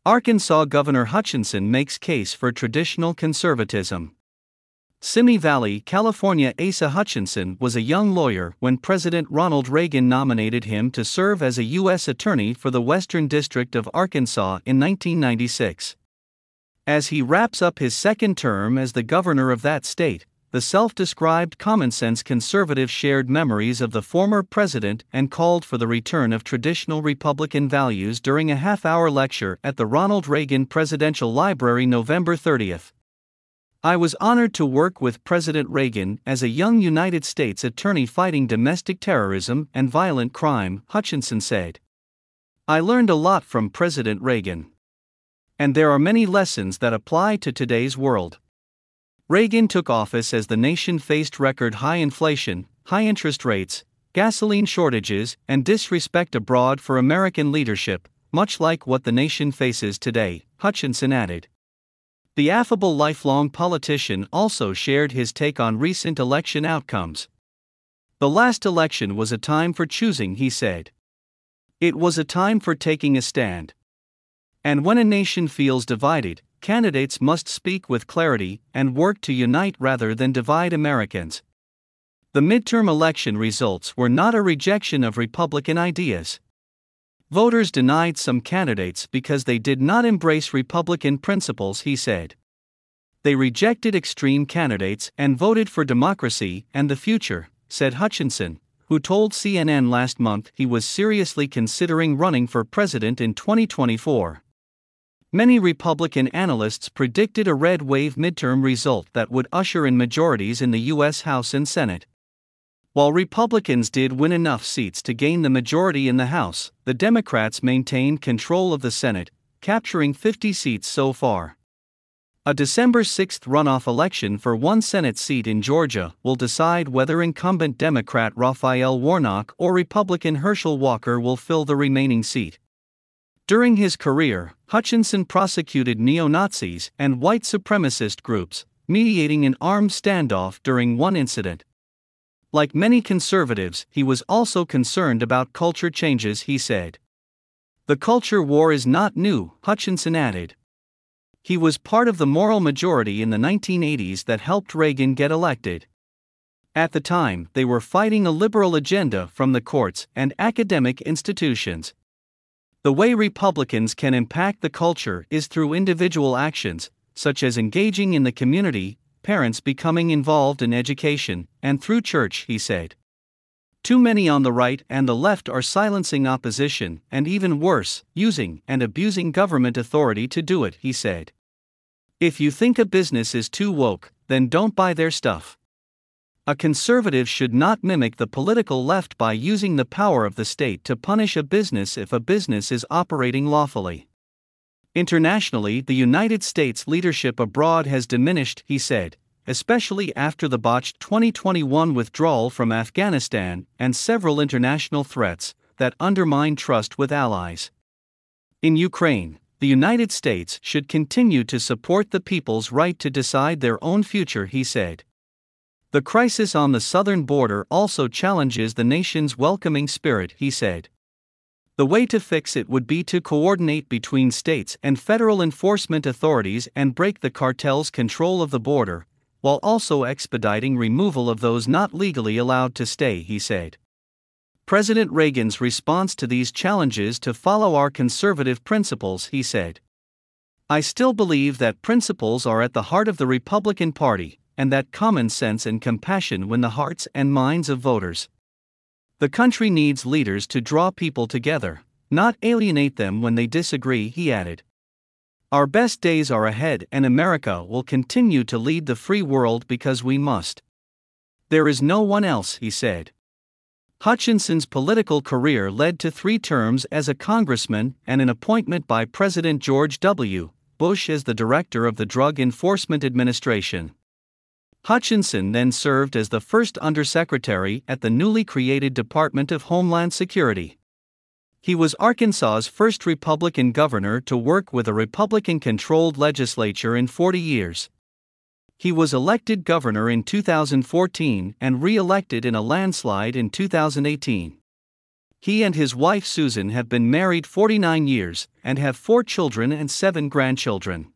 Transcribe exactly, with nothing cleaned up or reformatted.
Arkansas Governor Hutchinson makes case for traditional conservatism. Simi Valley, California. Asa Hutchinson was a young lawyer when President Ronald Reagan nominated him to serve as a U S attorney for the Western District of Arkansas in nineteen ninety-six. As he wraps up his second term as the governor of that state, the self-described common-sense conservative shared memories of the former president and called for the return of traditional Republican values during a half-hour lecture at the Ronald Reagan Presidential Library November thirtieth. "I was honored to work with President Reagan as a young United States attorney fighting domestic terrorism and violent crime," Hutchinson said. "I learned a lot from President Reagan. And there are many lessons that apply to today's world." Reagan took office as the nation faced record high inflation, high interest rates, gasoline shortages, and disrespect abroad for American leadership, much like what the nation faces today, Hutchinson added. The affable lifelong politician also shared his take on recent election outcomes. "The last election was a time for choosing," he said. "It was a time for taking a stand. And when a nation feels divided, candidates must speak with clarity and work to unite rather than divide Americans." The midterm election results were not a rejection of Republican ideas. Voters denied some candidates because they did not embrace Republican principles, he said. "They rejected extreme candidates and voted for democracy and the future," said Hutchinson, who told C N N last month he was seriously considering running for president in twenty twenty-four. Many Republican analysts predicted a red wave midterm result that would usher in majorities in the U S House and Senate. While Republicans did win enough seats to gain the majority in the House, the Democrats maintained control of the Senate, capturing fifty seats so far. A December sixth runoff election for one Senate seat in Georgia will decide whether incumbent Democrat Raphael Warnock or Republican Herschel Walker will fill the remaining seat. During his career, Hutchinson prosecuted neo-Nazis and white supremacist groups, mediating an armed standoff during one incident. Like many conservatives, he was also concerned about culture changes, he said. "The culture war is not new," Hutchinson added. He was part of the moral majority in the nineteen eighties that helped Reagan get elected. At the time, they were fighting a liberal agenda from the courts and academic institutions. "The way Republicans can impact the culture is through individual actions, such as engaging in the community, parents becoming involved in education, and through church," he said. "Too many on the right and the left are silencing opposition, and even worse, using and abusing government authority to do it," he said. "If you think a business is too woke, then don't buy their stuff." A conservative should not mimic the political left by using the power of the state to punish a business if a business is operating lawfully. Internationally, the United States leadership abroad has diminished, he said, especially after the botched twenty twenty-one withdrawal from Afghanistan and several international threats that undermine trust with allies. In Ukraine, the United States should continue to support the people's right to decide their own future, he said. The crisis on the southern border also challenges the nation's welcoming spirit, he said. The way to fix it would be to coordinate between states and federal enforcement authorities and break the cartel's control of the border, while also expediting removal of those not legally allowed to stay, he said. President Reagan's response to these challenges to follow our conservative principles, he said. "I still believe that principles are at the heart of the Republican Party, and that common sense and compassion win the hearts and minds of voters. The country needs leaders to draw people together, not alienate them when they disagree," he added. "Our best days are ahead and America will continue to lead the free world because we must. There is no one else," he said. Hutchinson's political career led to three terms as a congressman and an appointment by President George W. Bush as the director of the Drug Enforcement Administration. Hutchinson then served as the first undersecretary at the newly created Department of Homeland Security. He was Arkansas's first Republican governor to work with a Republican-controlled legislature in forty years. He was elected governor in two thousand fourteen and re-elected in a landslide in two thousand eighteen. He and his wife Susan have been married forty-nine years and have four children and seven grandchildren.